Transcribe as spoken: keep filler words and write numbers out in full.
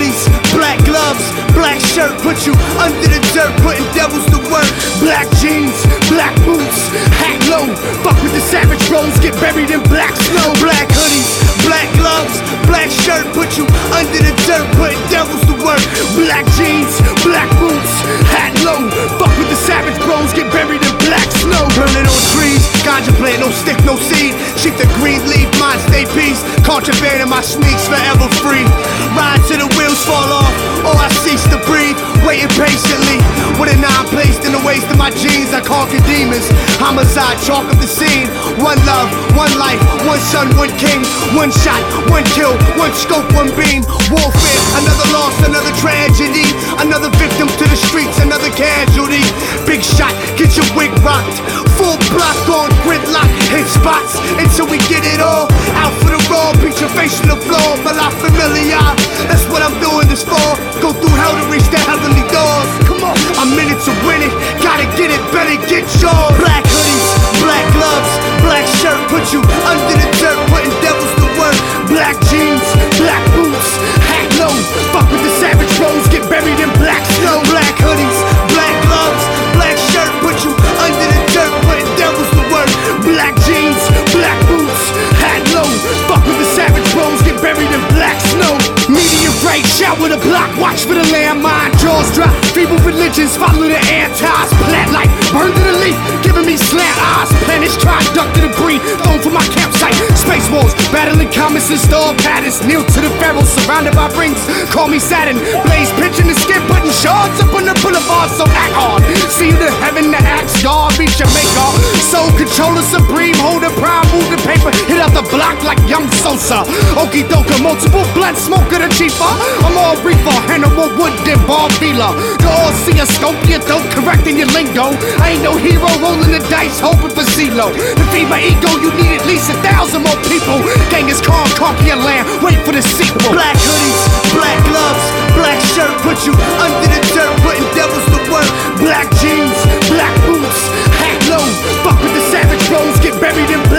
hoodies, black gloves, black shirt, put you under the dirt, putting devils to work. Black jeans, black boots, hat low, fuck with the savage bros, get buried in black snow. Black hoodies, black gloves, black shirt, put you under the dirt, putting devils to work. Black jeans, black boots, hat low, fuck with the savage bros, get buried in black snow. Burning on trees, ganja plant, no stick, no seed. Sheep the green leaf, mine stay peace. Contraband in my sneaks, forever free. Ride till the wheels fall off, or I cease to breathe. Waiting patiently, with a nine placed in the waist of my jeans. I conquer demons, homicide, chalk up the scene. One love, one life, one son, one king. One shot, one kill, one scope, one beam. Warfare, another loss, another tragedy. Another victim to the streets, another casualty. Big shot, get your wig rocked. Full block on gridlock, hit spots until we get it all. Out for the raw, beat your face to the floor. But I'm familiar, that's what I'm doing this for. Go through hell to reach the heavenly doors. Come on, I'm in it to win it, gotta get it, better get yours. Black hoodies, black gloves, black shirt, put you under the dirt, putting devils to work. Black jeans, black boots, hat low, fuck with the savage bros, get buried in black snow. Black hoodies, black gloves, black shirt, put you under the dirt, putting devils to work. Black jeans, black boots, hat low, fuck with the savage bros, get buried in black snow. Meteorite, shower the block, watch for the landmine, jaws drop. Feeble religions follow the antis. Plant life, burn to the leaf, giving me slant eyes. Planets try to duck to the breed, thrown for my campsite. Space wars, battling comets and star patterns. Kneel to the pharaohs, surrounded by rings, call me Saturn. Blaze pitching the skin, putting shards up on the boulevard, so act hard. See you to heaven, the axe guard, reach your maker. Soul controller supreme, hold the prime, move the paper. Hit out the block like young Sosa. Okie doka, multiple blunt smoker the chief. I'm all reefer, Hannibal Wood, then Bob Vila. Go all see a scope, you don't correcting your lingo. I ain't no hero rolling the dice, hoping for CeeLo. To feed my ego, you need at least a thousand more people. Gang is calm, conquer your land, wait for the sequel. Black hoodies, black gloves, black shirt, put you under the dirt, putting devils to work. Black jeans, black boots, hat low, fuck with the savage bros, get buried in black